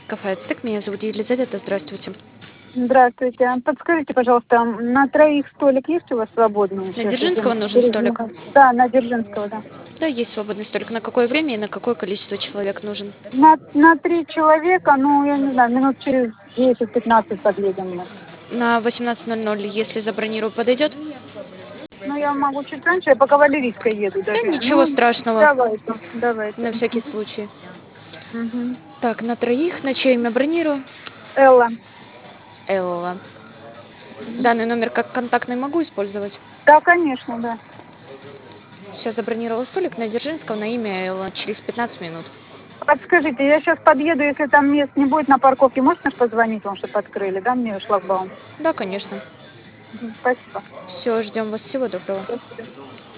Кафе «Ацтек». Меня зовут Елизавета. Здравствуйте. Здравствуйте. Подскажите, пожалуйста, на троих столик есть у вас свободный? На Сейчас я Дзержинского нужен перед столик? Да, на Дзержинского, да. Да, есть свободный столик. На какое время и на какое количество человек нужен? На 3 человека, ну, я не знаю, минут через 10-15 подъедем мы. На 18:00, если забронирую, подойдет? Ну, я могу чуть раньше, я по Кавалерийской еду Да, даже. ничего Ну, страшного. давайте. На всякий случай. Мгм. Так, на троих. На чье имя бронирую? Элла. Элла. Данный номер как контактный могу использовать? Да, конечно, да. Сейчас забронировала столик на Дзержинского на имя Элла. Через 15 минут. Подскажите, я сейчас подъеду, если там мест не будет на парковке, можете позвонить вам, чтобы открыли, да, мне шлагбаум? Да, конечно. Спасибо. Все, ждем вас. Всего доброго. Спасибо.